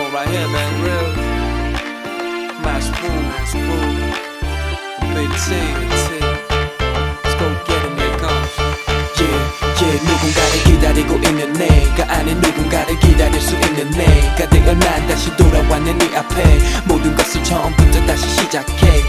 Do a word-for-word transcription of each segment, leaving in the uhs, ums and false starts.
one right here, man. Real. Mass Woo, Mass Woo. Big T, T. Let's go get him, here comes. Yeah, yeah. 누군가를 기다리고 있는 내가 아닌 누군가를 기다릴 수 있는 내가 되어 난 다시 돌아왔네 네 앞에 모든 것을 처음부터 다시 시작해.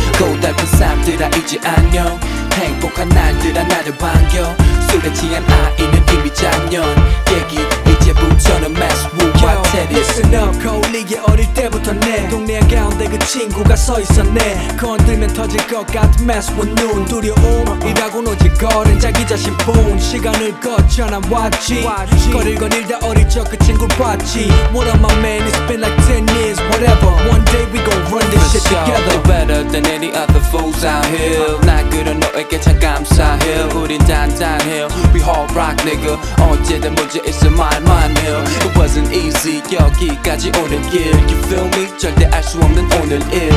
고달픈 삶들아 이제 안녕. 행복한 날들아 나를 반겨. 술에 취한 아이는 이미 작년. 얘기 이제부터는 Mass Woo와 테디. Listen up, 거울리게 어릴 때부터 내 동네 가운데 그 친구가 서 있었네. 건들면 터질 것 같은 Mass Woo 눈 두려움이라고는 오직 거린 자기 자신뿐. 시간을 거쳐 난 왔지 거릴 거닐다 어릴 적 그 친구를 봤지. What up my man, it's been like ten years, whatever. One day we gon' run this shit together. You're better than any other fools out here. 날 그런 너에게 참 감사해. 우린 단단해. We hard rock nigga. 언제든 문제 있어 말만 해. It wasn't easy 여기까지 오는 길. You feel me? 절대 알 수 없는 오늘 일.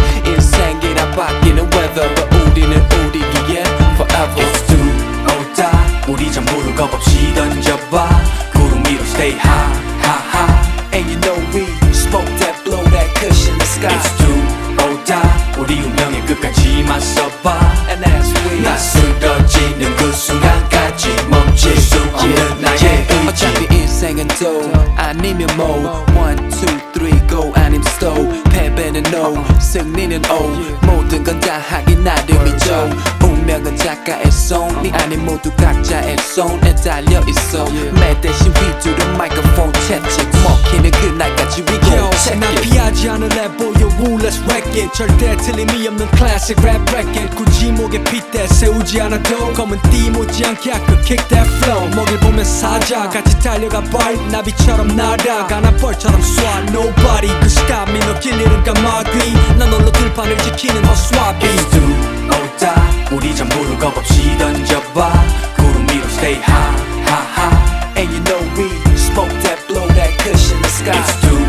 인생이라 바뀌는 weather. But 우리는 우리기에 forever. It's too old. 우리 전부를 겁없이 던져봐. 구름 위로 stay high, high, high. And you know we smoke that, blow that cushion in the sky. It's too old. 우리 운명의 끝까지 맞서봐. And as we 나 쓰러지는 그 순간까지 멈출 수 없는 나의 의지. 어차피 인생은 도 아니면 뭐 One, two, three, go 아님 stop. 패배는 no, 승리는 O. 모든 건 다 하기 나름이죠. 운명은 작가의 손, 네 아닌 모두 각자의 손에 달려있어. 매 대신 휘두른 마이크폰 채찍 먹히는 그날까지 we gon' check 난 it. 피하지 않을래 보여 woo let's wreck it. 절대 틀림이 없는 classic rap record. 굳이 목에 핏대 세우지 않아도 검은 띠 못지않게 I could kick that flow. 먹일 보면 사자 같이 달려가 발 나비처럼 날아가 난 벌처럼 쏴. Nobody could stop me. 너 길 잃은 까마귀 난 홀로 들판을 지키는 허수아비. It's too old. 우리 전부를 겁없이 던져봐. 구름 위로 stay high, high, high. And you know we smoke that, blow that cushion in the sky. It's too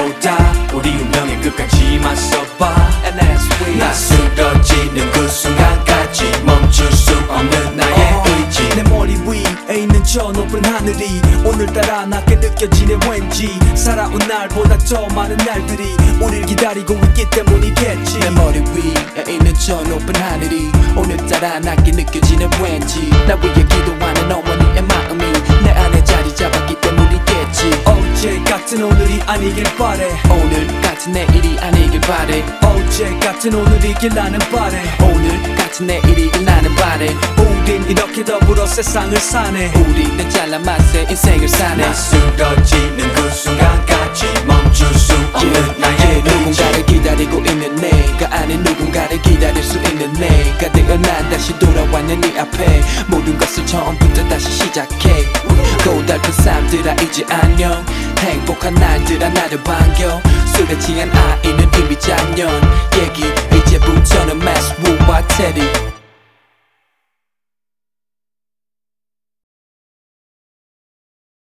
old. 우리 운명의 끝까지 맞서봐. And as we 나 쓰러지는 그 순간까지 멈출 수 없는 나의 의지. 내 머리 위에 있는 저 높은 하늘이 오늘따라 낮게 느껴지네 왠지. 살아온 날보다 더 많은 날들이 우릴 기다리고 있기 때문이겠지. 내 머리 위에 있는 저 높은 하늘이 오늘따라 낮게 느껴지는 왠지. 나 위해 기도하는 어머니의 마음이 내 안에 자리 잡았기 때문이겠지. 어제 같은 오늘이 아니길 바래. 오늘 같은 내일이 아니길 바래. 어제 같은 오늘이길 나는 바래. 오늘 같은 내일이길 나는 바래. 우린 이렇게 더불어 세상을 사네. 우리는 잘난 맛에 인생을 사네. 나 쓰러지는 그 순간까지 멈출 수 없는 나의 의지. 누군가를 기다리고 있는 내가 아닌 누군가를 기다릴 수 있는 내가 되어 난 다시 돌아왔네 네 앞에 모든 것을 처음부터 다시 시작해. 고달픈 삶들아 이제 안녕. 행복한 날들아 나를 반겨. 술에 취한 아이는 이미 작년.